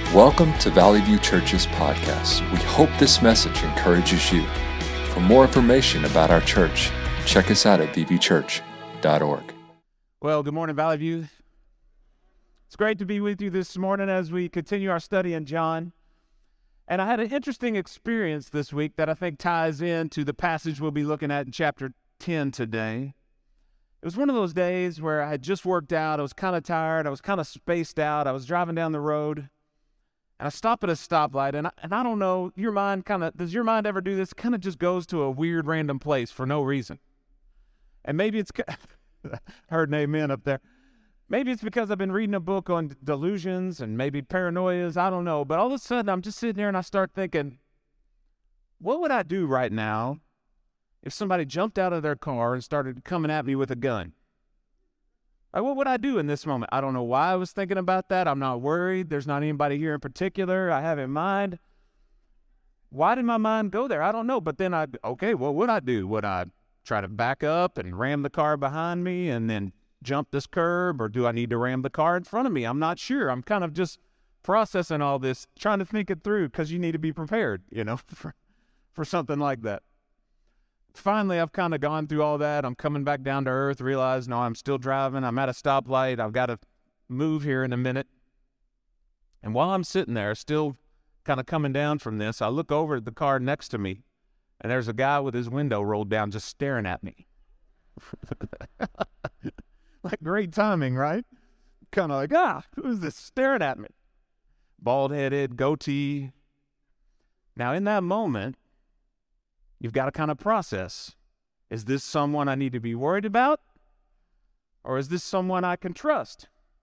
Welcome to Valley View Church's podcast. We hope this message encourages you. For more information about our church, check us out at vbchurch.org. Well, good morning, Valley View. It's great to be with you this morning as we continue our study in John. And I had an interesting experience this week that I think ties into the passage we'll be looking at in chapter 10 today. It was one of those days where I had just worked out. I was kind of tired. I was kind of spaced out. I was driving down the road, and I stopped at a stoplight. And I don't know, does your mind ever do this? Kind of just goes to a weird random place for no reason. And maybe it's, heard an amen up there. Maybe it's because I've been reading a book on delusions and maybe paranoias. I don't know. But all of a sudden, I'm just sitting there and I start thinking, what would I do right now if somebody jumped out of their car and started coming at me with a gun? Like, what would I do in this moment? I don't know why I was thinking about that. I'm not worried. There's not anybody here in particular I have in mind. Why did my mind go there? I don't know. But then what would I do? Would I try to back up and ram the car behind me and then jump this curb, or do I need to ram the car in front of me? I'm not sure. I'm kind of just processing all this, trying to think it through, because you need to be prepared, for something like that. Finally, I've kind of gone through all that. I'm coming back down to earth, realize, no, I'm still driving. I'm at a stoplight. I've got to move here in a minute. And while I'm sitting there, still kind of coming down from this, I look over at the car next to me, and there's a guy with his window rolled down just staring at me. Like, great timing, right? Kind of like, who's this staring at me? Bald-headed, goatee. Now, in that moment, you've got to kind of process, is this someone I need to be worried about? Or is this someone I can trust?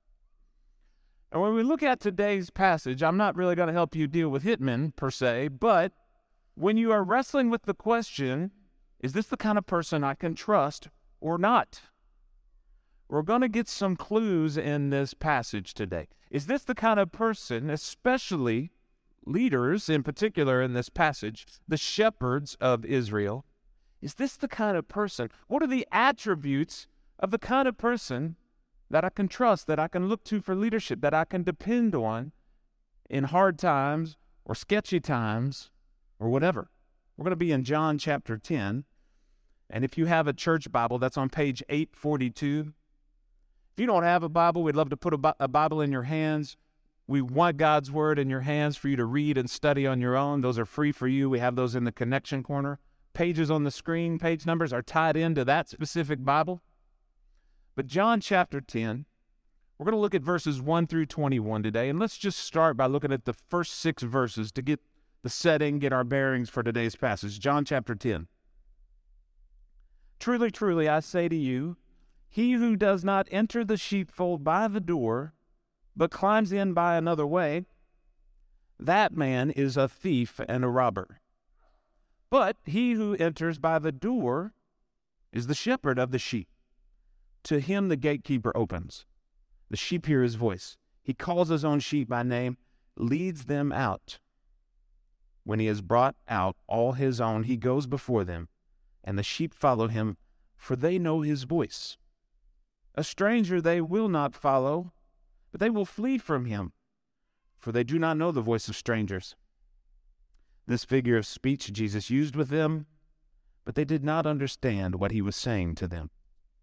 And when we look at today's passage, I'm not really going to help you deal with hitmen, per se, but when you are wrestling with the question, is this the kind of person I can trust or not? We're going to get some clues in this passage today. Is this the kind of person, especially leaders in particular in this passage, the shepherds of Israel, is this the kind of person? What are the attributes of the kind of person that I can trust, that I can look to for leadership, that I can depend on in hard times or sketchy times or whatever? We're going to be in John chapter 10. And if you have a church Bible, that's on page 842. If you don't have a Bible, we'd love to put a Bible in your hands. We want God's Word in your hands for you to read and study on your own. Those are free for you. We have those in the connection corner. Pages on the screen, page numbers are tied into that specific Bible. But John chapter 10, we're going to look at verses 1 through 21 today. And let's just start by looking at the first 6 verses to get the setting, get our bearings for today's passage. John chapter 10. Truly, truly, I say to you, he who does not enter the sheepfold by the door, but climbs in by another way, that man is a thief and a robber. But he who enters by the door is the shepherd of the sheep. To him the gatekeeper opens. The sheep hear his voice. He calls his own sheep by name, leads them out. When he has brought out all his own, he goes before them, and the sheep follow him, for they know his voice. A stranger they will not follow, but they will flee from him, for they do not know the voice of strangers. This figure of speech Jesus used with them, but they did not understand what he was saying to them.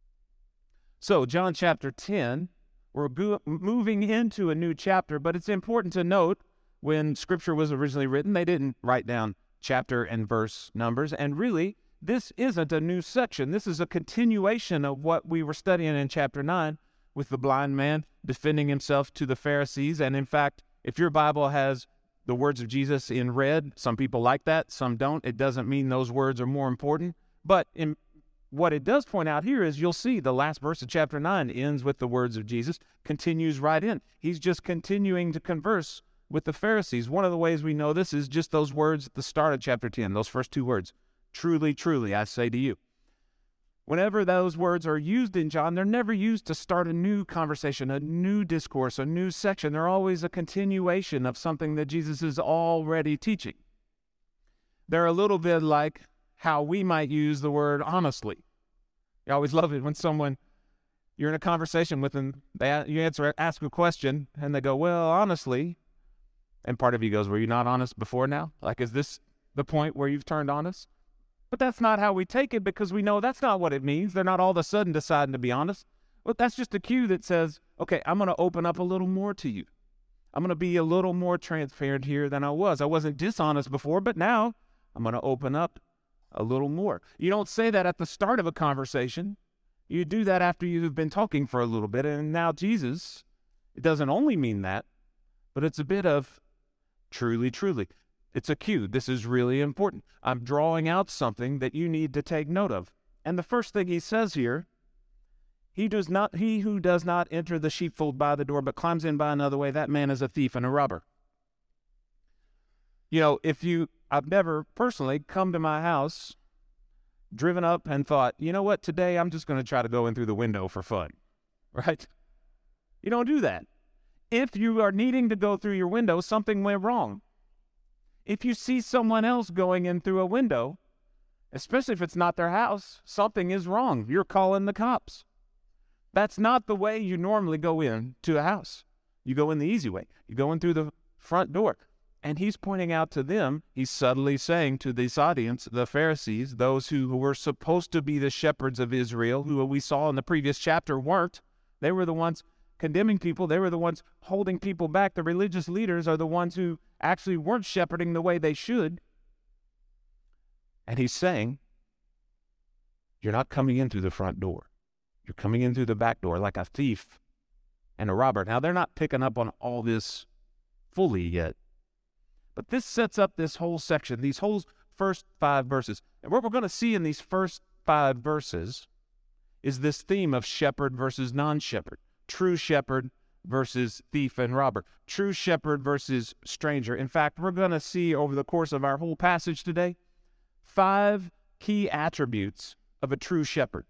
So, John chapter 10, we're moving into a new chapter, but it's important to note, when Scripture was originally written, they didn't write down chapter and verse numbers, and really, this isn't a new section. This is a continuation of what we were studying in chapter 9 with the blind man defending himself to the Pharisees. And in fact, if your Bible has the words of Jesus in red, some people like that, some don't. It doesn't mean those words are more important. But what it does point out here is you'll see the last verse of chapter 9 ends with the words of Jesus, continues right in. He's just continuing to converse with the Pharisees. One of the ways we know this is just those words at the start of chapter 10, those first 2 words. Truly, truly, I say to you. Whenever those words are used in John, they're never used to start a new conversation, a new discourse, a new section. They're always a continuation of something that Jesus is already teaching. They're a little bit like how we might use the word honestly. You always love it when you're in a conversation with them, ask a question, and they go, well, honestly, And part of you goes, were you not honest before now? Like, is this the point where you've turned honest? But that's not how we take it, because we know that's not what it means. They're not all of a sudden deciding to be honest. But that's just a cue that says, okay, I'm going to open up a little more to you. I'm going to be a little more transparent here than I was. I wasn't dishonest before, but now I'm going to open up a little more. You don't say that at the start of a conversation. You do that after you've been talking for a little bit. And now Jesus, it doesn't only mean that, but it's a bit of truly, truly. It's a cue. This is really important. I'm drawing out something that you need to take note of. And the first thing he says here, he who does not enter the sheepfold by the door, but climbs in by another way, that man is a thief and a robber. You know, I've never personally come to my house, driven up and thought, you know what, today I'm just going to try to go in through the window for fun, right? You don't do that. If you are needing to go through your window, something went wrong. If you see someone else going in through a window, especially if it's not their house, something is wrong. You're calling the cops. That's not the way you normally go in to a house. You go in the easy way. You go in through the front door. And he's pointing out to them, he's subtly saying to this audience, the Pharisees, those who were supposed to be the shepherds of Israel, who we saw in the previous chapter weren't. They were the ones condemning people. They were the ones holding people back. The religious leaders are the ones who actually weren't shepherding the way they should. And he's saying, you're not coming in through the front door. You're coming in through the back door like a thief and a robber. Now, they're not picking up on all this fully yet. But this sets up this whole section, these whole first 5 verses. And what we're going to see in these first 5 verses is this theme of shepherd versus non-shepherd, true shepherd versus thief and robber, true shepherd versus stranger. In fact, we're going to see over the course of our whole passage today 5 key attributes of a true shepherd.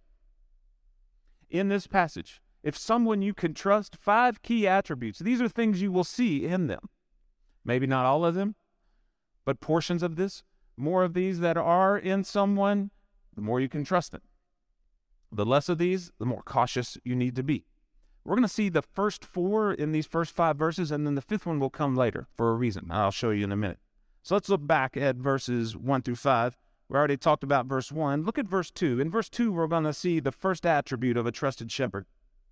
In this passage, if someone you can trust, 5 key attributes. These are things you will see in them. Maybe not all of them, but portions of this. More of these that are in someone, the more you can trust them. The less of these, the more cautious you need to be. We're going to see the first 4 in these first 5 verses, and then the 5th one will come later for a reason. I'll show you in a minute. So let's look back at verses 1 through 5. We already talked about verse 1. Look at verse 2. In verse 2, we're going to see the first attribute of a trusted shepherd.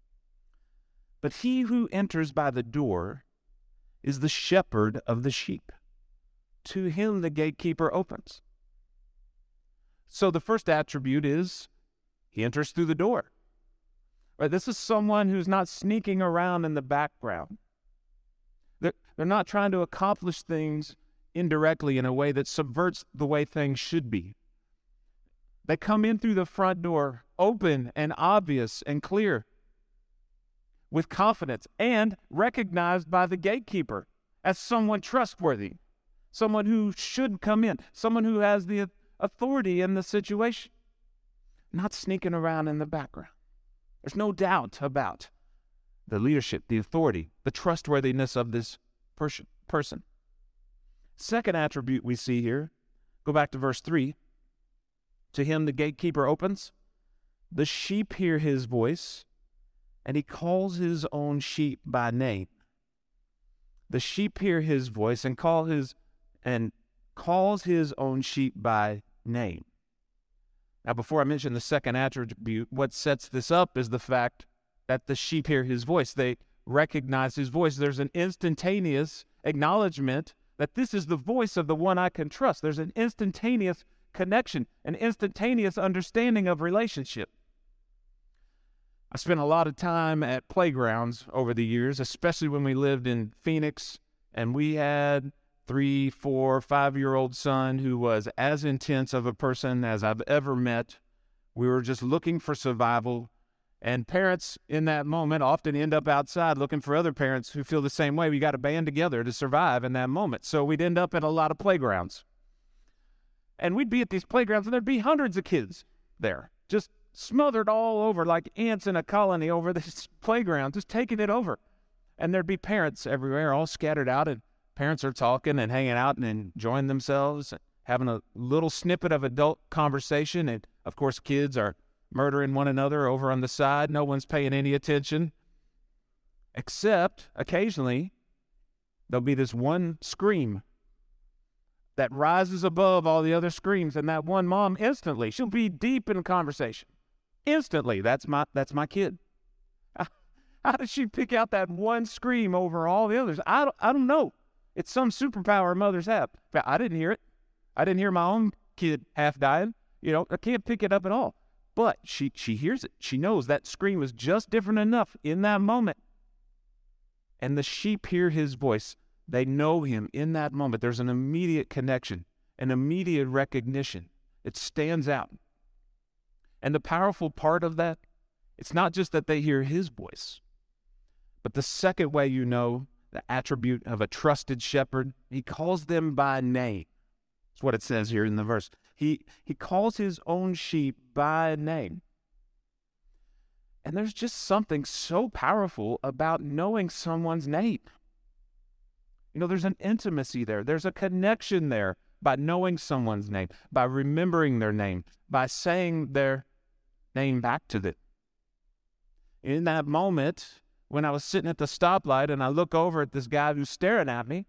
But he who enters by the door is the shepherd of the sheep. To him the gatekeeper opens. So the first attribute is he enters through the door. Right? This is someone who's not sneaking around in the background. They're not trying to accomplish things indirectly in a way that subverts the way things should be. They come in through the front door, open and obvious and clear, with confidence, and recognized by the gatekeeper as someone trustworthy, someone who should come in, someone who has the authority in the situation, not sneaking around in the background. There's no doubt about the leadership, the authority, the trustworthiness of this person. Second attribute we see here, go back to verse 3. To him the gatekeeper opens. The sheep hear his voice, and he calls his own sheep by name. The sheep hear his voice and calls his own sheep by name. Now, before I mention the second attribute, what sets this up is the fact that the sheep hear his voice. They recognize his voice. There's an instantaneous acknowledgement that this is the voice of the one I can trust. There's an instantaneous connection, an instantaneous understanding of relationship. I spent a lot of time at playgrounds over the years, especially when we lived in Phoenix, and we had 3, 4, 5-year-old son who was as intense of a person as I've ever met. We were just looking for survival, and parents in that moment often end up outside looking for other parents who feel the same way. We got to band together to survive in that moment. So we'd end up at a lot of playgrounds. And we'd be at these playgrounds, and there'd be hundreds of kids there, just smothered all over like ants in a colony over this playground, just taking it over. And there'd be parents everywhere, all scattered out, and parents are talking and hanging out and enjoying themselves, having a little snippet of adult conversation. And, of course, kids are murdering one another over on the side. No one's paying any attention, except occasionally There'll be this one scream that rises above all the other screams, and that one mom instantly, she'll be deep in a conversation. Instantly, that's my kid. How did she pick out that one scream over all the others? I don't know. It's some superpower mothers have. But I didn't hear it. I didn't hear my own kid half dying. I can't pick it up at all. But she hears it. She knows that scream was just different enough in that moment. And the sheep hear his voice. They know him in that moment. There's an immediate connection, an immediate recognition. It stands out. And the powerful part of that, it's not just that they hear his voice, but the second way you know the attribute of a trusted shepherd, he calls them by name. That's what it says here in the verse. He calls his own sheep by name. And there's just something so powerful about knowing someone's name. There's an intimacy there. There's a connection there by knowing someone's name, by remembering their name, by saying their name back to them. In that moment, when I was sitting at the stoplight and I look over at this guy who's staring at me,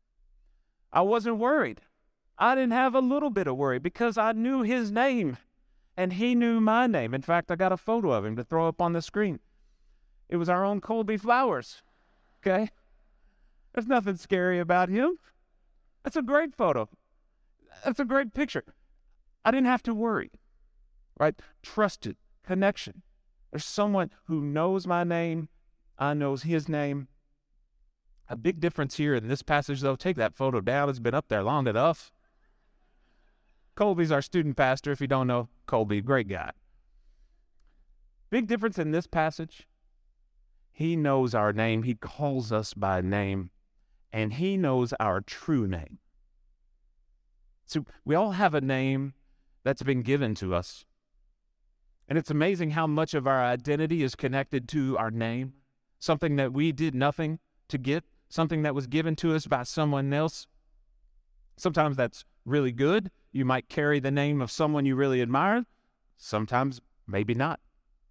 I wasn't worried. I didn't have a little bit of worry because I knew his name and he knew my name. In fact, I got a photo of him to throw up on the screen. It was our own Colby Flowers, okay? There's nothing scary about him. That's a great photo. That's a great picture. I didn't have to worry, right? Trusted connection. There's someone who knows my name. I know his name. A big difference here in this passage, though. Take that photo down. It's been up there long enough. Colby's our student pastor. If you don't know Colby, great guy. Big difference in this passage. He knows our name. He calls us by name. And he knows our true name. So we all have a name that's been given to us. And it's amazing how much of our identity is connected to our name. Something that we did nothing to get. Something that was given to us by someone else. Sometimes that's really good. You might carry the name of someone you really admire. Sometimes maybe not.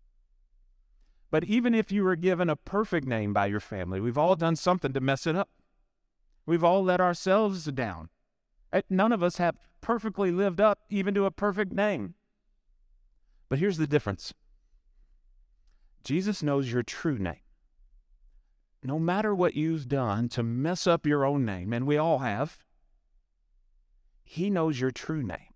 But even if you were given a perfect name by your family, we've all done something to mess it up. We've all let ourselves down. None of us have perfectly lived up even to a perfect name. But here's the difference. Jesus knows your true name. No matter what you've done to mess up your own name, and we all have, he knows your true name.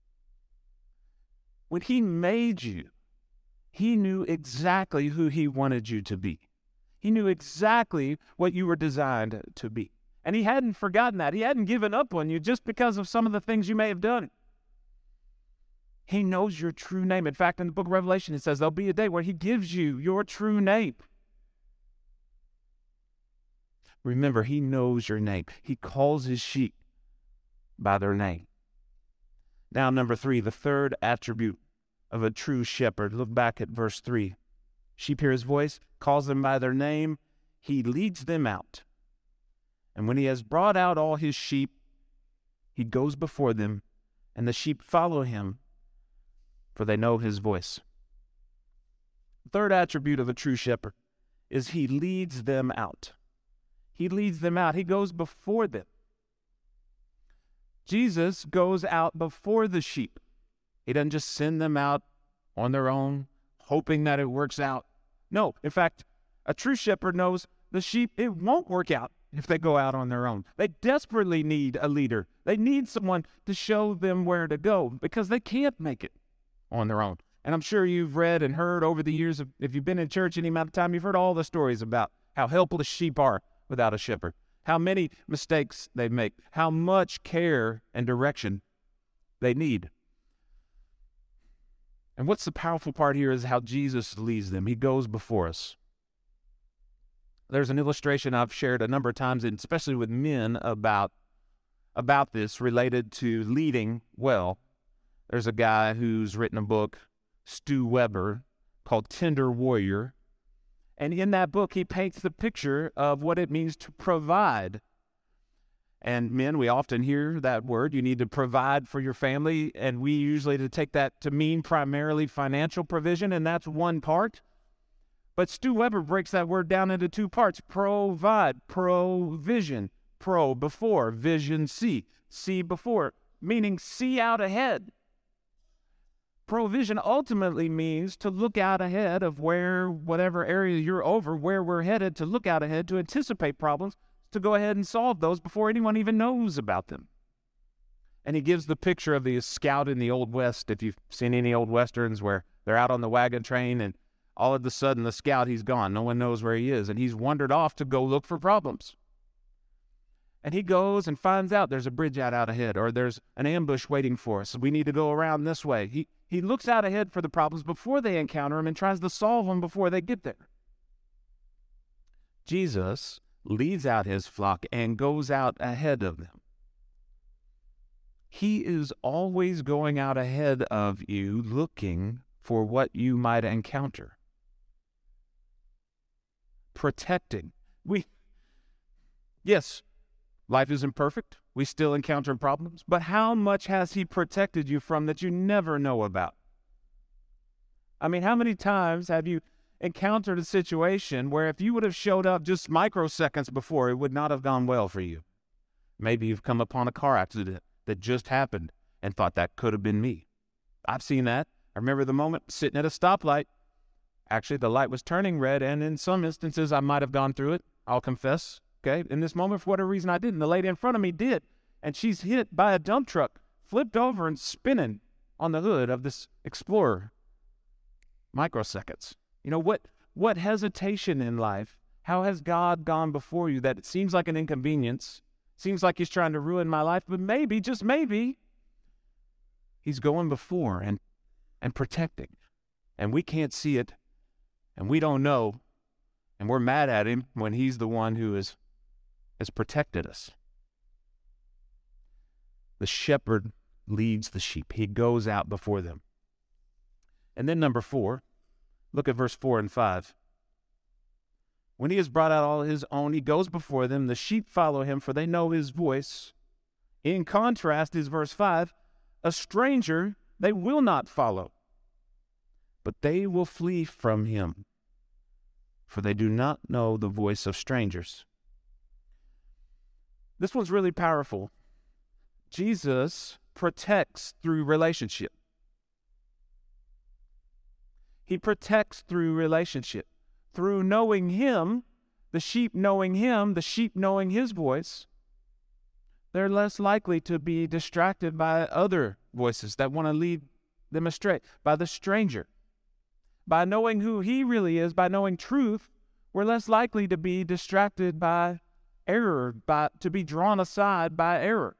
When he made you, he knew exactly who he wanted you to be. He knew exactly what you were designed to be. And he hadn't forgotten that. He hadn't given up on you just because of some of the things you may have done. He knows your true name. In fact, in the book of Revelation, it says there'll be a day where he gives you your true name. Remember, he knows your name. He calls his sheep by their name. Now, number 3, the third attribute of a true shepherd. Look back at verse 3. Sheep hear his voice, calls them by their name. He leads them out. And when he has brought out all his sheep, he goes before them, and the sheep follow him, for they know his voice. The third attribute of a true shepherd is he leads them out. He leads them out. He goes before them. Jesus goes out before the sheep. He doesn't just send them out on their own, hoping that it works out. No, in fact, a true shepherd knows the sheep, it won't work out if they go out on their own. They desperately need a leader. They need someone to show them where to go because they can't make it on their own. And I'm sure you've read and heard over the years, if you've been in church any amount of time, you've heard all the stories about how helpless sheep are without a shepherd, how many mistakes they make, how much care and direction they need. And what's the powerful part here is how Jesus leads them. He goes before us. There's an illustration I've shared a number of times, and especially with men, about this related to leading well. There's a guy who's written a book, Stu Weber, called Tender Warrior. And in that book, he paints the picture of what it means to provide. And men, we often hear that word, you need to provide for your family, and we usually take that to mean primarily financial provision, and that's one part. But Stu Weber breaks that word down into 2 parts, provide, provision, Pro, before. Vision, see. See before, meaning see out ahead. Provision ultimately means to look out ahead of whatever area you're over, where we're headed, to look out ahead, to anticipate problems, to go ahead and solve those before anyone even knows about them. And he gives the picture of the scout in the Old West, if you've seen any old Westerns where they're out on the wagon train and all of a sudden the scout, he's gone. No one knows where he is. And he's wandered off to go look for problems. And he goes and finds out there's a bridge out ahead, or there's an ambush waiting for us. We need to go around this way. He looks out ahead for the problems before they encounter them and tries to solve them before they get there. Jesus leads out his flock and goes out ahead of them. He is always going out ahead of you, looking for what you might encounter. Protecting. Yes, life isn't perfect. We still encounter problems. But how much has he protected you from that you never know about? I mean, how many times have you encountered a situation where if you would have showed up just microseconds before, it would not have gone well for you? Maybe you've come upon a car accident that just happened and thought that could have been me. I've seen that. I remember the moment sitting at a stoplight. Actually, the light was turning red, and in some instances, I might have gone through it. I'll confess. Okay, in this moment, for whatever reason, I didn't. The lady in front of me did, and she's hit by a dump truck, flipped over and spinning on the hood of this Explorer. Microseconds. You know, what hesitation in life? How has God gone before you that it seems like an inconvenience, seems like he's trying to ruin my life, but maybe, just maybe, he's going before and protecting, and we can't see it, and we don't know, and we're mad at him when he's the one who has protected us. The shepherd leads the sheep. He goes out before them. And then number 4, look at verse 4 and 5. When he has brought out all his own, he goes before them. The sheep follow him, for they know his voice. In contrast is verse 5, a stranger they will not follow, but they will flee from him, for they do not know the voice of strangers. This one's really powerful. Jesus protects through relationship. He protects through relationship. Through knowing him, the sheep knowing him, the sheep knowing his voice, they're less likely to be distracted by other voices that want to lead them astray, by the stranger. By knowing who he really is, by knowing truth, we're less likely to be distracted by error, to be drawn aside by error.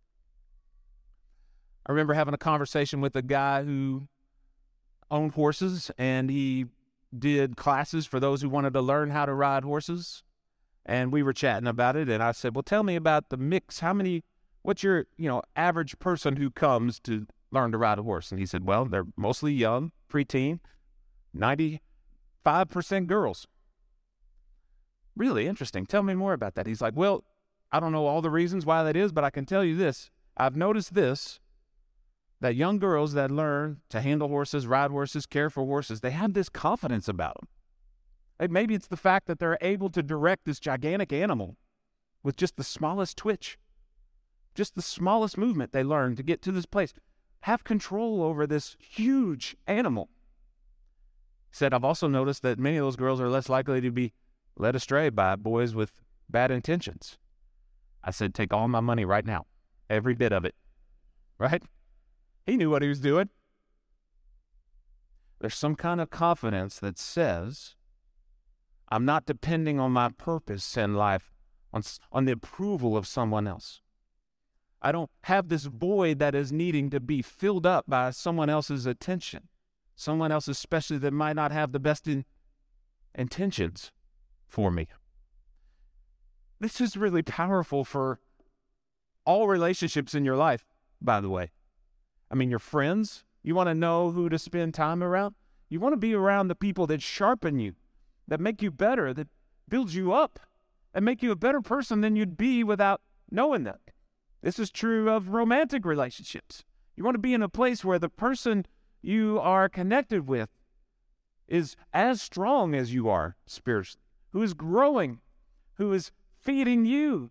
I remember having a conversation with a guy who owned horses, and he did classes for those who wanted to learn how to ride horses. And we were chatting about it, and I said, well, tell me about the mix. What's your, average person who comes to learn to ride a horse? And he said, well, they're mostly young, preteen, 95% girls. Really interesting. Tell me more about that. He's like, well, I don't know all the reasons why that is, but I can tell you this. I've noticed this, that young girls that learn to handle horses, ride horses, care for horses, they have this confidence about them. Maybe it's the fact that they're able to direct this gigantic animal with just the smallest twitch, just the smallest movement they learn to get to this place, have control over this huge animal. He said, I've also noticed that many of those girls are less likely to be led astray by boys with bad intentions. I said, take all my money right now, every bit of it, right? He knew what he was doing. There's some kind of confidence that says, I'm not depending on my purpose in life, on the approval of someone else. I don't have this void that is needing to be filled up by someone else's attention, someone else especially that might not have the best intentions for me. This is really powerful for all relationships in your life, by the way. I mean, your friends, you want to know who to spend time around? You want to be around the people that sharpen you, that make you better, that build you up, and make you a better person than you'd be without knowing that. This is true of romantic relationships. You want to be in a place where the person you are connected with is as strong as you are spiritually, who is growing, who is feeding you.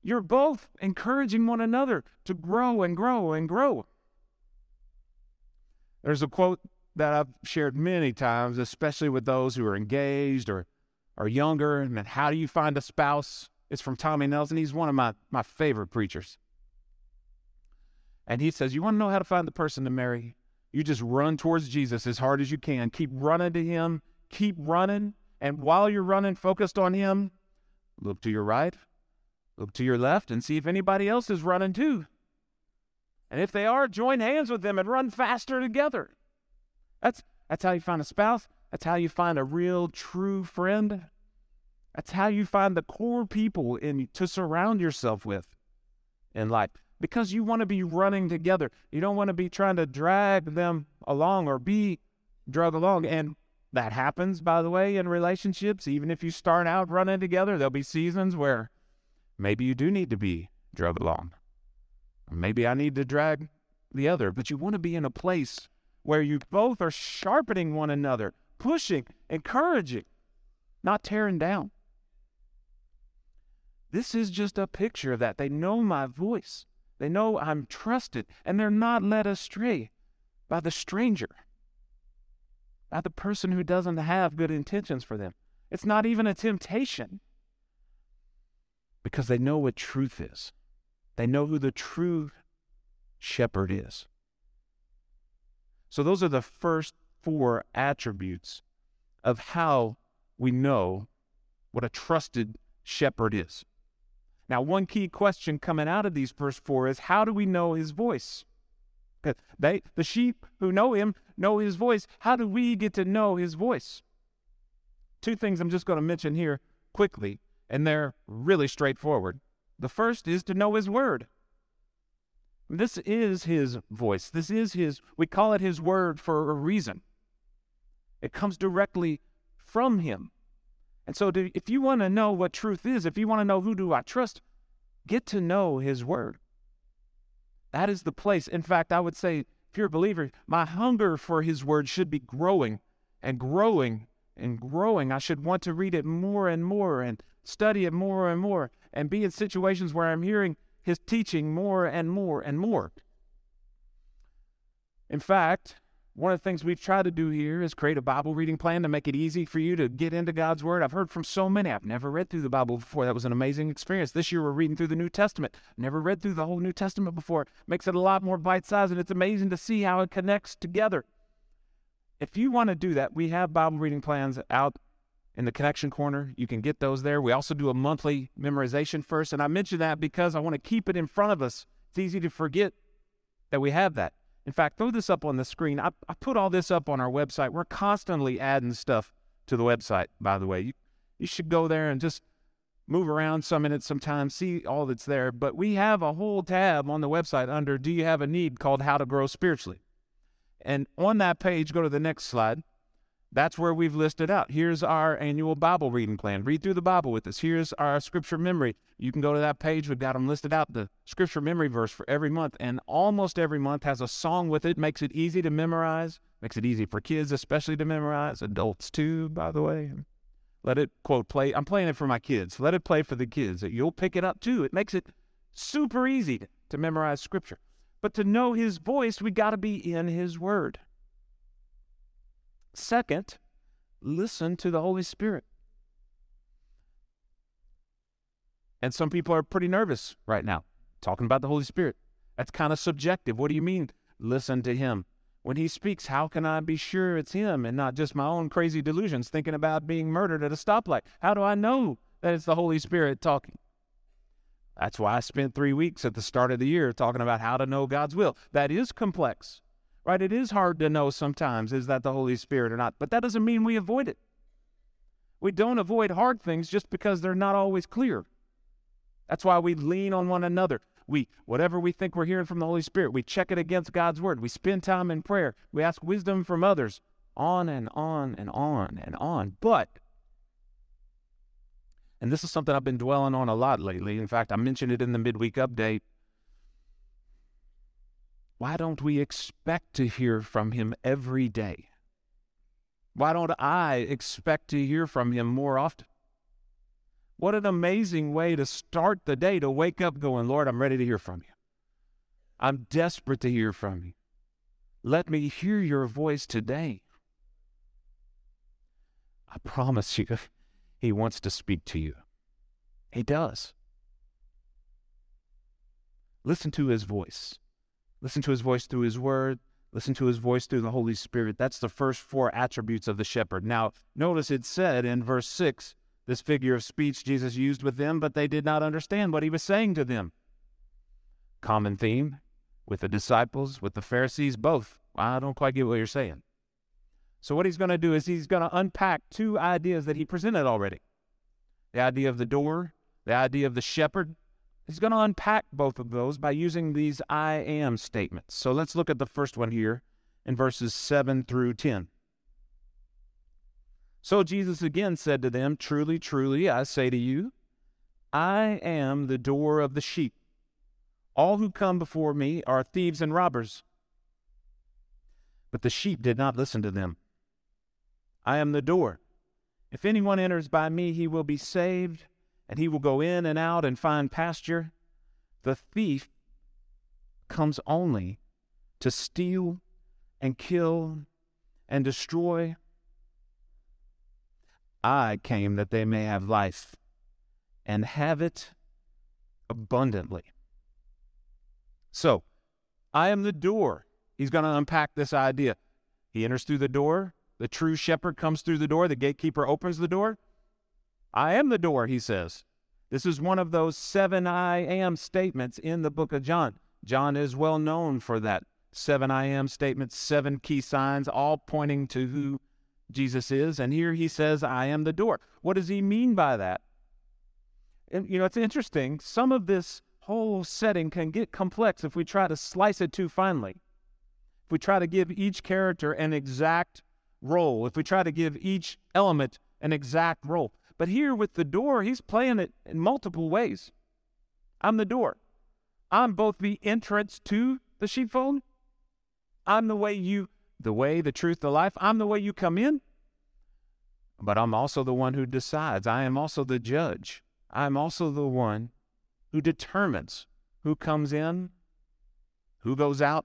You're both encouraging one another to grow and grow and grow. There's a quote that I've shared many times, especially with those who are engaged or are younger, and how do you find a spouse? It's from Tommy Nelson. He's one of my favorite preachers. And he says, you want to know how to find the person to marry? You just run towards Jesus as hard as you can. Keep running to him. Keep running. And while you're running, focused on him, look to your right, look to your left, and see if anybody else is running too. And if they are, join hands with them and run faster together. That's how you find a spouse. That's how you find a real, true friend. That's how you find the core people to surround yourself with in life. Because you want to be running together. You don't want to be trying to drag them along or be dragged along. And that happens, by the way, in relationships. Even if you start out running together, there'll be seasons where maybe you do need to be dragged along. Maybe I need to drag the other, but you want to be in a place where you both are sharpening one another, pushing, encouraging, not tearing down. This is just a picture of that. They know my voice. They know I'm trusted, and they're not led astray by the stranger, by the person who doesn't have good intentions for them. It's not even a temptation, because they know what truth is. They know who the true shepherd is. So those are the first 4 attributes of how we know what a trusted shepherd is. Now, one key question coming out of these first 4 is, how do we know his voice? The sheep who know him know his voice. How do we get to know his voice? 2 things I'm just going to mention here quickly, and they're really straightforward. The first is to know his word. This is his voice. We call it his word for a reason. It comes directly from him. And so if you want to know what truth is, if you want to know who do I trust, get to know his word. That is the place. In fact, I would say, if you're a believer, my hunger for his word should be growing and growing and growing. I should want to read it more and more and study it more and more and be in situations where I'm hearing his teaching more and more and more. In fact, one of the things we've tried to do here is create a Bible reading plan to make it easy for you to get into God's Word. I've heard from so many. I've never read through the Bible before. That was an amazing experience. This year we're reading through the New Testament. Never read through the whole New Testament before. Makes it a lot more bite-sized, and it's amazing to see how it connects together. If you want to do that, we have Bible reading plans out in the Connection Corner. You can get those there. We also do a monthly memorization first, and I mention that because I want to keep it in front of us. It's easy to forget that we have that. In fact, throw this up on the screen. I put all this up on our website. We're constantly adding stuff to the website, by the way. You should go there and just move around some minutes sometimes, see all that's there. But we have a whole tab on the website under Do You Have a Need called How to Grow Spiritually. And on that page, go to the next slide. That's where we've listed out. Here's our annual Bible reading plan. Read through the Bible with us. Here's our scripture memory. You can go to that page. We've got them listed out, the scripture memory verse for every month. And almost every month has a song with it. Makes it easy to memorize. Makes it easy for kids especially to memorize. Adults too, by the way. Let it, quote, play. I'm playing it for my kids. Let it play for the kids. You'll pick it up too. It makes it super easy to memorize scripture. But to know his voice, we got to be in his word. Second, listen to the Holy Spirit. And some people are pretty nervous right now talking about the Holy Spirit. That's kind of subjective. What do you mean, listen to him? When he speaks, how can I be sure it's him and not just my own crazy delusions thinking about being murdered at a stoplight? How do I know that it's the Holy Spirit talking? That's why I spent 3 weeks at the start of the year talking about how to know God's will. That is complex. Right, it is hard to know sometimes, is that the Holy Spirit or not? But that doesn't mean we avoid it. We don't avoid hard things just because they're not always clear. That's why we lean on one another. Whatever we think we're hearing from the Holy Spirit, we check it against God's Word. We spend time in prayer. We ask wisdom from others. On and on and on and on. But, and this is something I've been dwelling on a lot lately. In fact, I mentioned it in the midweek update. Why don't we expect to hear from him every day? Why don't I expect to hear from him more often? What an amazing way to start the day, to wake up going, Lord, I'm ready to hear from you. I'm desperate to hear from you. Let me hear your voice today. I promise you, he wants to speak to you. He does. Listen to his voice. Listen to his voice through his word. Listen to his voice through the Holy Spirit. That's the first 4 attributes of the shepherd. Now, notice it said in verse 6, this figure of speech Jesus used with them, but they did not understand what he was saying to them. Common theme with the disciples, with the Pharisees, both. I don't quite get what you're saying. So what he's going to do is he's going to unpack 2 ideas that he presented already. The idea of the door, the idea of the shepherd. He's going to unpack both of those by using these I am statements. So let's look at the first one here in verses 7 through 10. So Jesus again said to them, truly, truly, I say to you, I am the door of the sheep. All who come before me are thieves and robbers. But the sheep did not listen to them. I am the door. If anyone enters by me, he will be saved, and he will go in and out and find pasture. The thief comes only to steal and kill and destroy. I came that they may have life and have it abundantly. So, I am the door. He's going to unpack this idea. He enters through the door. The true shepherd comes through the door. The gatekeeper opens the door. I am the door, he says. This is one of those 7 I am statements in the book of John. John is well known for that. 7 I am statements, 7 key signs, all pointing to who Jesus is. And here he says, I am the door. What does he mean by that? And, it's interesting. Some of this whole setting can get complex if we try to slice it too finely. If we try to give each character an exact role, if we try to give each element an exact role. But here with the door, he's playing it in multiple ways. I'm the door. I'm both the entrance to the sheepfold. I'm the way, the truth, the life. I'm the way you come in. But I'm also the one who decides. I am also the judge. I'm also the one who determines who comes in, who goes out.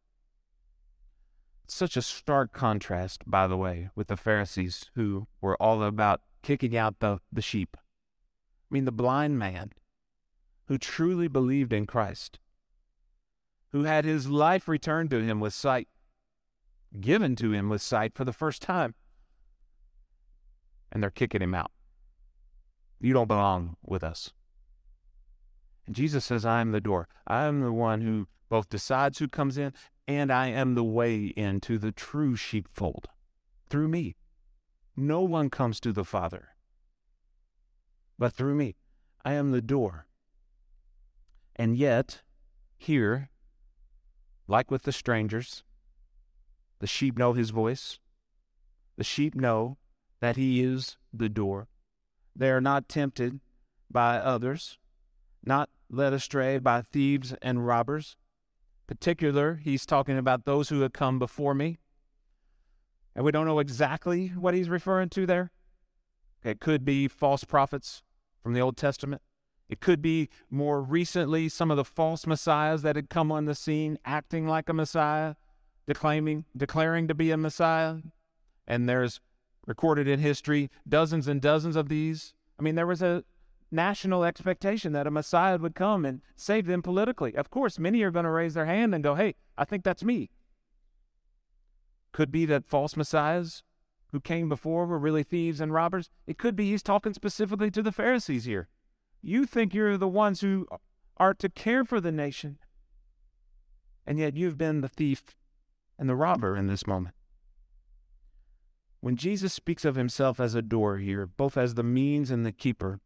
Such a stark contrast, by the way, with the Pharisees who were all about kicking out the sheep. I mean, the blind man who truly believed in Christ, who had his life returned to him with sight, given to him with sight for the first time, and they're kicking him out. You don't belong with us. And Jesus says, I am the door. I am the one who both decides who comes in, and I am the way into the true sheepfold through me. No one comes to the Father but through me. I am the door. And yet, here, like with the strangers, the sheep know his voice. The sheep know that he is the door. They are not tempted by others, not led astray by thieves and robbers. Particular, he's talking about those who have come before me. And we don't know exactly what he's referring to there. It could be false prophets from the Old Testament. It could be more recently some of the false messiahs that had come on the scene, acting like a messiah, declaring to be a messiah. And there's recorded in history dozens and dozens of these. I mean, there was a national expectation that a messiah would come and save them politically. Of course, many are going to raise their hand and go, hey, I think that's me. Could be that false messiahs who came before were really thieves and robbers. It could be he's talking specifically to the Pharisees here. You think you're the ones who are to care for the nation, and yet you've been the thief and the robber in this moment. When Jesus speaks of himself as a door here, both as the means and the keeper,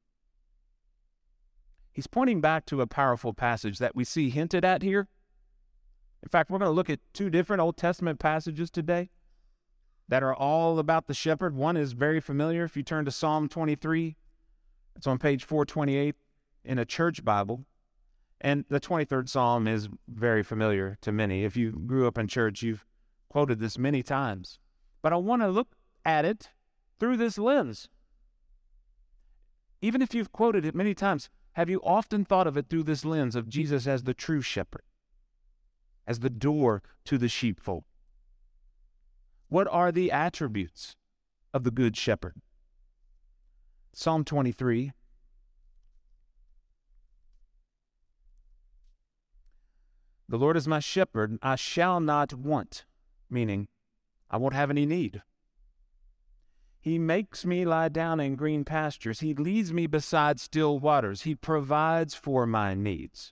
he's pointing back to a powerful passage that we see hinted at here. In fact, we're going to look at 2 different Old Testament passages today that are all about the shepherd. One is very familiar. If you turn to Psalm 23, it's on page 428 in a church Bible. And the 23rd Psalm is very familiar to many. If you grew up in church, you've quoted this many times. But I want to look at it through this lens. Even if you've quoted it many times, have you often thought of it through this lens of Jesus as the true shepherd, as the door to the sheepfold? What are the attributes of the good shepherd? Psalm 23. The Lord is my shepherd, I shall not want, meaning I won't have any need. He makes me lie down in green pastures. He leads me beside still waters. He provides for my needs.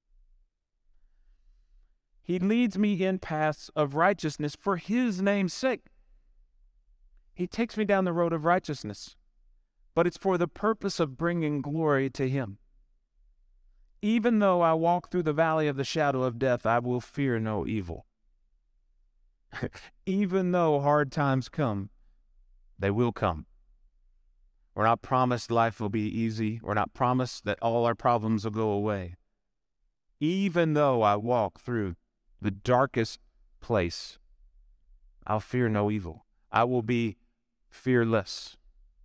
He leads me in paths of righteousness for his name's sake. He takes me down the road of righteousness, but it's for the purpose of bringing glory to him. Even though I walk through the valley of the shadow of death, I will fear no evil. Even though hard times come, they will come. We're not promised life will be easy. We're not promised that all our problems will go away. Even though I walk through the darkest place, I'll fear no evil. I will be fearless.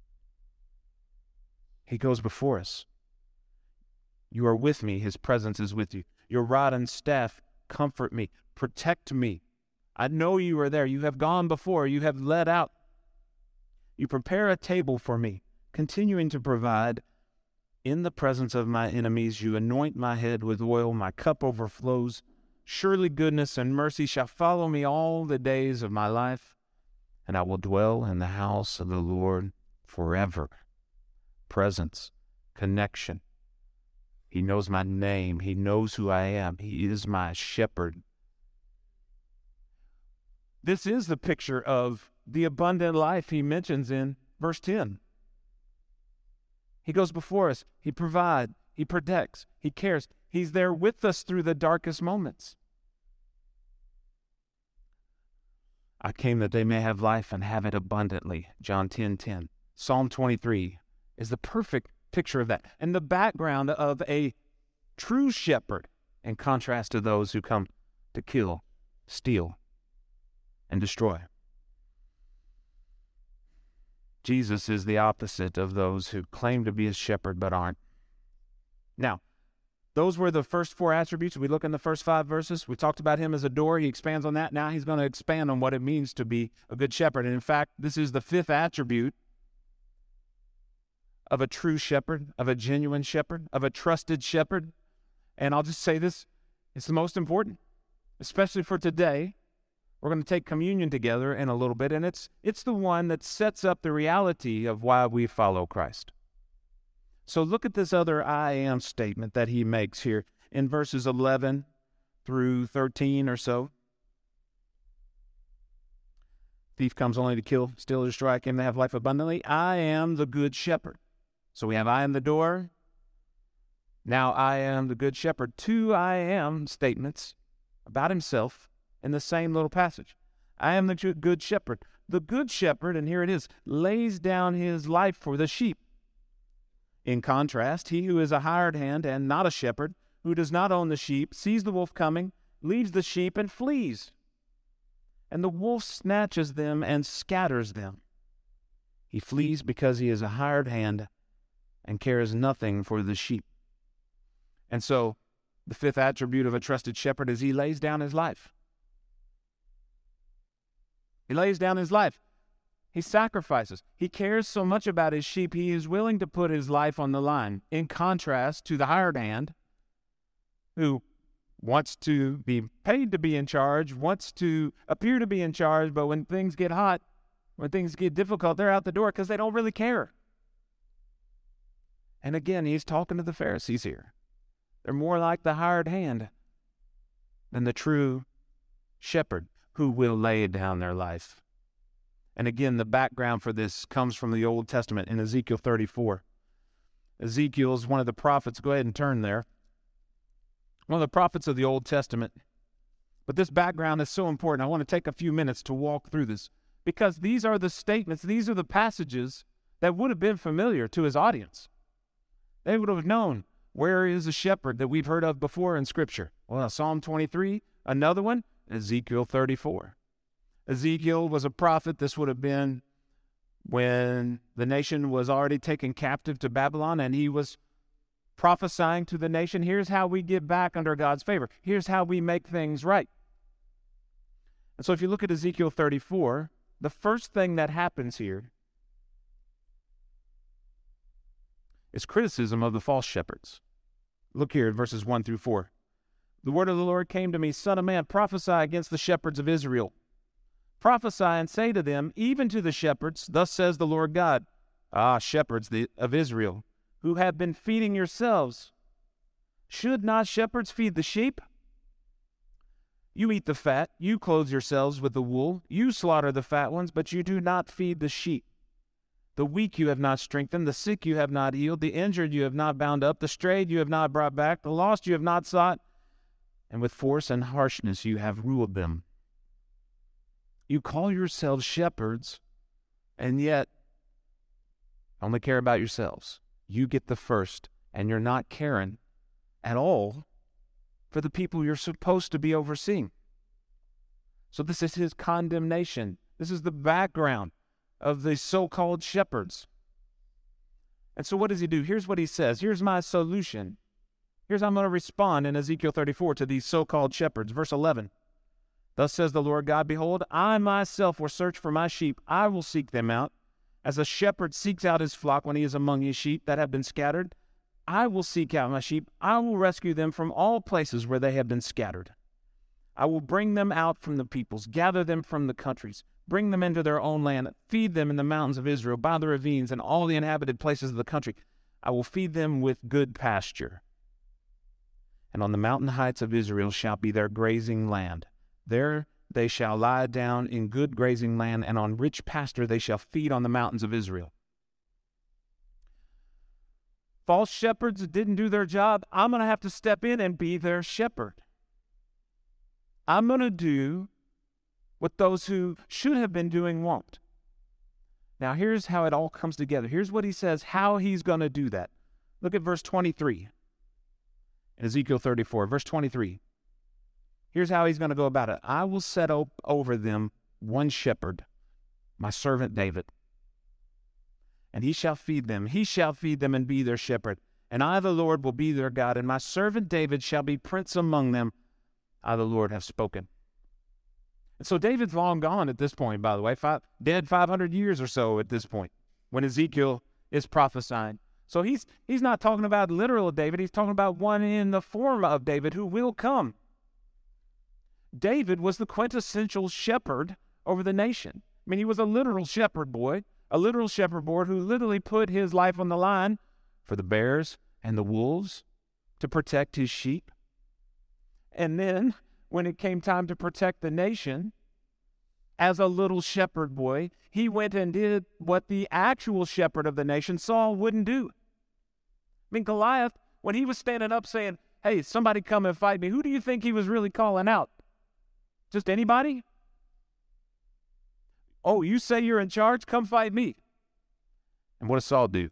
He goes before us. You are with me. His presence is with you. Your rod and staff comfort me, protect me. I know you are there. You have gone before. You have led out. You prepare a table for me, continuing to provide. In the presence of my enemies, you anoint my head with oil. My cup overflows. Surely goodness and mercy shall follow me all the days of my life, and I will dwell in the house of the Lord forever. Presence, connection. He knows my name. He knows who I am. He is my shepherd. This is the picture of the abundant life he mentions in verse 10. He goes before us. He provides. He protects. He cares. He's there with us through the darkest moments. I came that they may have life and have it abundantly. John 10:10. Psalm 23 is the perfect picture of that, and the background of a true shepherd in contrast to those who come to kill, steal, and destroy. Jesus is the opposite of those who claim to be a shepherd but aren't. Now, those were the first four attributes. We look in the first 5 verses. We talked about him as a door. He expands on that. Now he's going to expand on what it means to be a good shepherd. And in fact, this is the 5th attribute of a true shepherd, of a genuine shepherd, of a trusted shepherd. And I'll just say this, it's the most important, especially for today. We're going to take communion together in a little bit, and it's the one that sets up the reality of why we follow Christ. So look at this other I am statement that he makes here in verses 11 through 13 or so. Thief comes only to kill, steal, destroy. I came to have life abundantly. I am the good shepherd. So we have I am the door. Now I am the good shepherd. 2 I am statements about himself in the same little passage. I am the good shepherd. The good shepherd, and here it is, lays down his life for the sheep. In contrast, he who is a hired hand and not a shepherd, who does not own the sheep, sees the wolf coming, leaves the sheep and flees. And the wolf snatches them and scatters them. He flees because he is a hired hand and cares nothing for the sheep. And so, the 5th attribute of a trusted shepherd is he lays down his life. He lays down his life. He sacrifices. He cares so much about his sheep, he is willing to put his life on the line, in contrast to the hired hand who wants to be paid to be in charge, wants to appear to be in charge, but when things get hot, when things get difficult, they're out the door because they don't really care. And again, he's talking to the Pharisees here. They're more like the hired hand than the true shepherd who will lay down their life. And again, the background for this comes from the Old Testament in Ezekiel 34. Ezekiel is one of the prophets. Go ahead and turn there. One of the prophets of the Old Testament. But this background is so important. I want to take a few minutes to walk through this because these are the statements, these are the passages that would have been familiar to his audience. They would have known, where is a shepherd that we've heard of before in Scripture? Well, Psalm 23, another one, Ezekiel 34. Ezekiel was a prophet. This would have been when the nation was already taken captive to Babylon, and he was prophesying to the nation, here's how we get back under God's favor. Here's how we make things right. And so if you look at Ezekiel 34, the first thing that happens here is criticism of the false shepherds. Look here at verses 1 through 4. The word of the Lord came to me, Son of man, prophesy against the shepherds of Israel. Prophesy and say to them, even to the shepherds, thus says the Lord God, shepherds of Israel, who have been feeding yourselves. Should not shepherds feed the sheep? You eat the fat, you clothe yourselves with the wool, you slaughter the fat ones, but you do not feed the sheep. The weak you have not strengthened, the sick you have not healed, the injured you have not bound up, the strayed you have not brought back, the lost you have not sought, and with force and harshness you have ruled them. You call yourselves shepherds, and yet only care about yourselves. You get the first, and you're not caring at all for the people you're supposed to be overseeing. So this is his condemnation. This is the background of the so-called shepherds. And so what does he do? Here's what he says. Here's my solution. Here's how I'm going to respond in Ezekiel 34 to these so-called shepherds. Verse 11. Thus says the Lord God, behold, I myself will search for my sheep. I will seek them out. As a shepherd seeks out his flock when he is among his sheep that have been scattered, I will seek out my sheep. I will rescue them from all places where they have been scattered. I will bring them out from the peoples, gather them from the countries, bring them into their own land, feed them in the mountains of Israel, by the ravines, and all the inhabited places of the country. I will feed them with good pasture. And on the mountain heights of Israel shall be their grazing land. There they shall lie down in good grazing land, and on rich pasture they shall feed on the mountains of Israel. False shepherds didn't do their job. I'm going to have to step in and be their shepherd. I'm going to do what those who should have been doing won't. Now here's how it all comes together. Here's what he says, how he's going to do that. Look at verse 23 in Ezekiel 34, verse 23. Here's how he's going to go about it. I will set over them one shepherd, my servant David, and he shall feed them. He shall feed them and be their shepherd. And I, the Lord, will be their God, and my servant David shall be prince among them. I, the Lord, have spoken. And so David's long gone at this point, by the way, dead 500 years or so at this point, when Ezekiel is prophesying. So he's not talking about literal David. He's talking about one in the form of David who will come. David was the quintessential shepherd over the nation. I mean, he was a literal shepherd boy, a literal shepherd boy who literally put his life on the line for the bears and the wolves to protect his sheep. And then, when it came time to protect the nation, as a little shepherd boy, he went and did what the actual shepherd of the nation, Saul, wouldn't do. I mean, Goliath, when he was standing up saying, hey, somebody come and fight me, who do you think he was really calling out? Just anybody? Oh, you say you're in charge? Come fight me. And what does Saul do?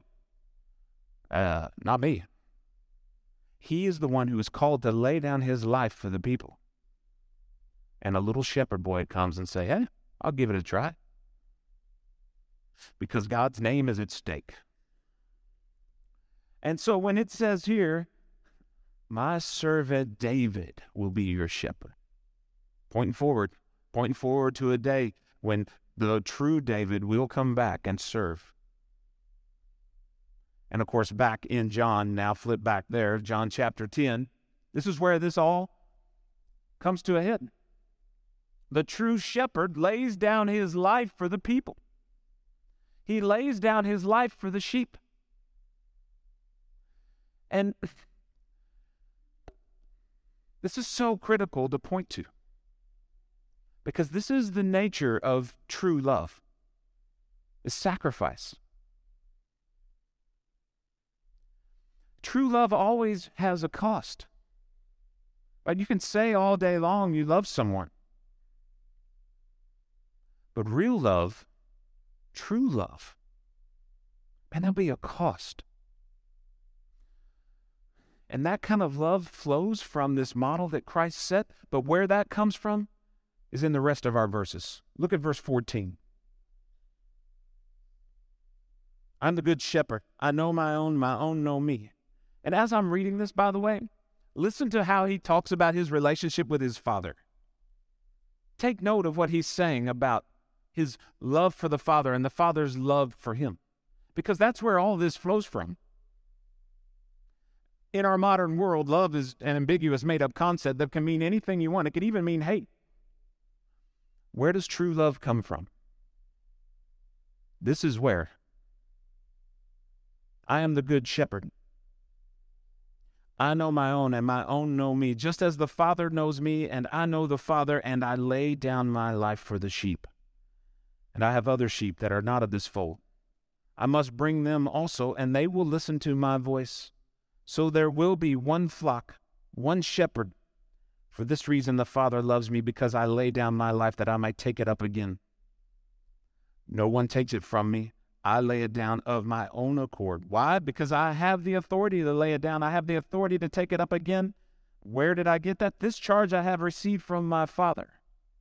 Not me. He is the one who is called to lay down his life for the people. And a little shepherd boy comes and say, hey, I'll give it a try. Because God's name is at stake. And so when it says here, my servant David will be your shepherd. Pointing forward to a day when the true David will come back and serve. And of course, back in John, now flip back there, John chapter 10, this is where this all comes to a head. The true shepherd lays down his life for the people. He lays down his life for the sheep. And this is so critical to point to. Because this is the nature of true love, is sacrifice. True love always has a cost. But you can say all day long you love someone. But real love, true love, man, there'll be a cost. And that kind of love flows from this model that Christ set, but where that comes from is in the rest of our verses. Look at verse 14. I'm the good shepherd. I know my own know me. And as I'm reading this, by the way, listen to how he talks about his relationship with his Father. Take note of what he's saying about his love for the Father and the Father's love for him, because that's where all this flows from. In our modern world, love is an ambiguous, made-up concept that can mean anything you want. It could even mean hate. Where does true love come from? This is where. I am the good shepherd. I know my own, and my own know me, just as the Father knows me, and I know the Father, and I lay down my life for the sheep. And I have other sheep that are not of this fold. I must bring them also, and they will listen to my voice. So there will be one flock, one shepherd. For this reason the Father loves me, because I lay down my life that I might take it up again. No one takes it from me. I lay it down of my own accord. Why? Because I have the authority to lay it down. I have the authority to take it up again. Where did I get that? This charge I have received from my Father.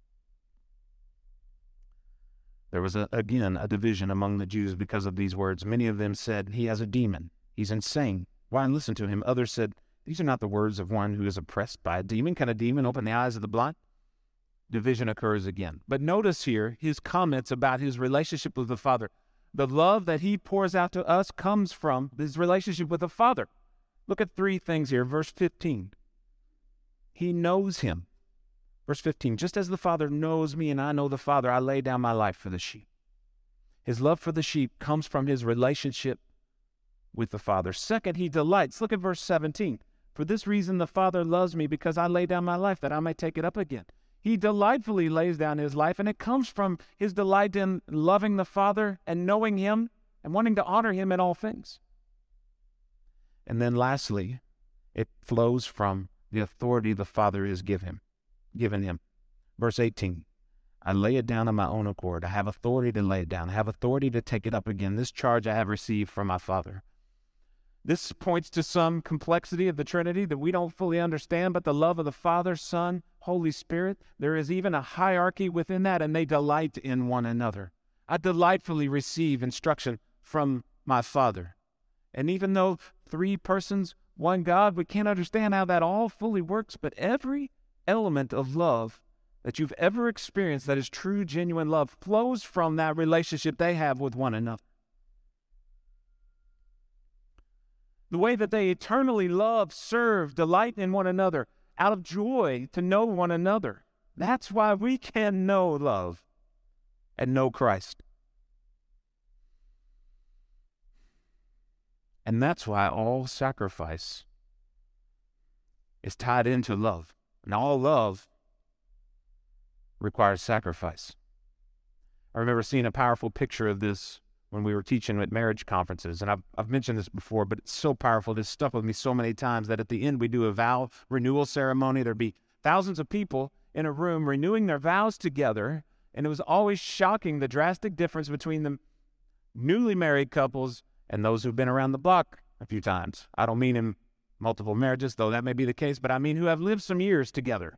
There was again a division among the Jews because of these words. Many of them said, he has a demon. He's insane. Why listen to him? Others said, these are not the words of one who is oppressed by a demon. Can a demon open the eyes of the blind? Division occurs again. But notice here his comments about his relationship with the Father. The love that he pours out to us comes from his relationship with the Father. Look at three things here. Verse 15. He knows him. Verse 15. Just as the Father knows me and I know the Father, I lay down my life for the sheep. His love for the sheep comes from his relationship with the Father. Second, he delights. Look at verse 17. For this reason the Father loves me, because I lay down my life that I may take it up again. He delightfully lays down his life, and it comes from his delight in loving the Father and knowing him and wanting to honor him in all things. And then lastly, it flows from the authority the Father is given him. Verse 18, I lay it down on my own accord. I have authority to lay it down. I have authority to take it up again. This charge I have received from my Father. This points to some complexity of the Trinity that we don't fully understand, but the love of the Father, Son, Holy Spirit, there is even a hierarchy within that, and they delight in one another. I delightfully receive instruction from my Father. And even though three persons, one God, we can't understand how that all fully works, but every element of love that you've ever experienced that is true, genuine love flows from that relationship they have with one another. The way that they eternally love, serve, delight in one another, out of joy to know one another. That's why we can know love and know Christ. And that's why all sacrifice is tied into love. And all love requires sacrifice. I remember seeing a powerful picture of this when we were teaching at marriage conferences. And I've mentioned this before, but it's so powerful. This stuck with me so many times that at the end we do a vow renewal ceremony. There'd be thousands of people in a room renewing their vows together. And it was always shocking, the drastic difference between the newly married couples and those who've been around the block a few times. I don't mean in multiple marriages, though that may be the case, but I mean who have lived some years together.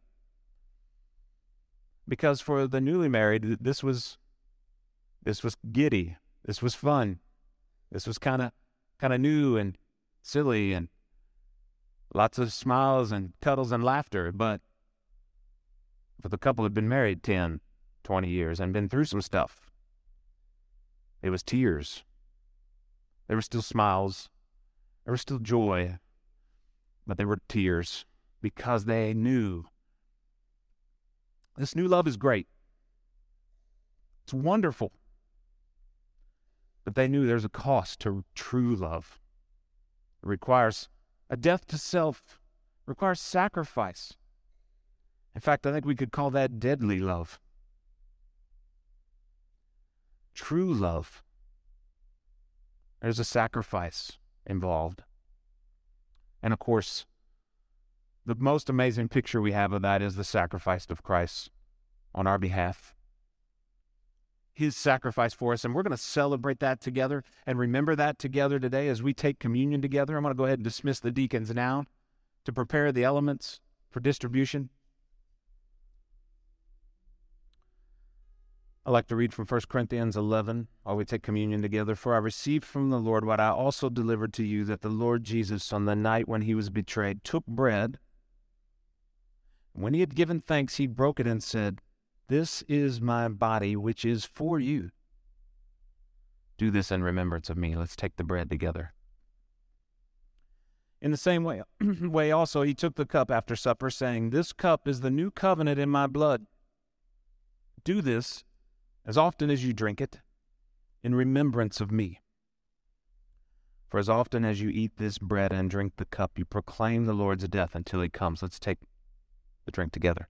Because for the newly married, this was giddy. This was fun. This was kind of new and silly and lots of smiles and cuddles and laughter. But for the couple who had been married 10, 20 years and been through some stuff, it was tears. There were still smiles. There was still joy. But there were tears because they knew this new love is great. It's wonderful. But they knew there's a cost to true love. It requires a death to self. It requires sacrifice. In fact, I think we could call that deadly love. True love. There's a sacrifice involved. And of course, the most amazing picture we have of that is the sacrifice of Christ on our behalf. His sacrifice for us, and we're going to celebrate that together and remember that together today as we take communion together. I'm going to go ahead and dismiss the deacons now to prepare the elements for distribution. I'd like to read from 1 Corinthians 11 while we take communion together. For I received from the Lord what I also delivered to you, that the Lord Jesus, on the night when he was betrayed, took bread. When he had given thanks, he broke it and said, "This is my body, which is for you. Do this in remembrance of me." Let's take the bread together. In the same way also he took the cup after supper, saying, "This cup is the new covenant in my blood. Do this as often as you drink it, in remembrance of me. For as often as you eat this bread and drink the cup, you proclaim the Lord's death until he comes." Let's take the drink together.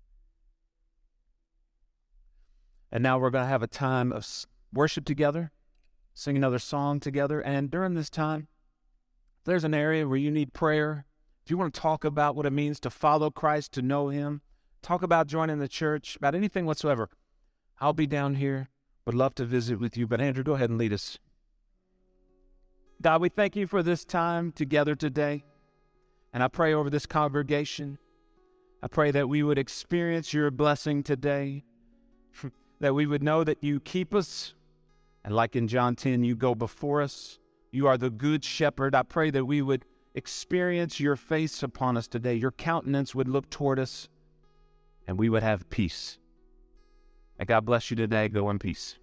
And now we're going to have a time of worship together, sing another song together. And during this time, if there's an area where you need prayer, if you want to talk about what it means to follow Christ, to know him, talk about joining the church, about anything whatsoever, I'll be down here. Would love to visit with you. But Andrew, go ahead and lead us. God, we thank you for this time together today. And I pray over this congregation. I pray that we would experience your blessing today, that we would know that you keep us. And like in John 10, you go before us. You are the good shepherd. I pray that we would experience your face upon us today. Your countenance would look toward us, and we would have peace. And God bless you today. Go in peace.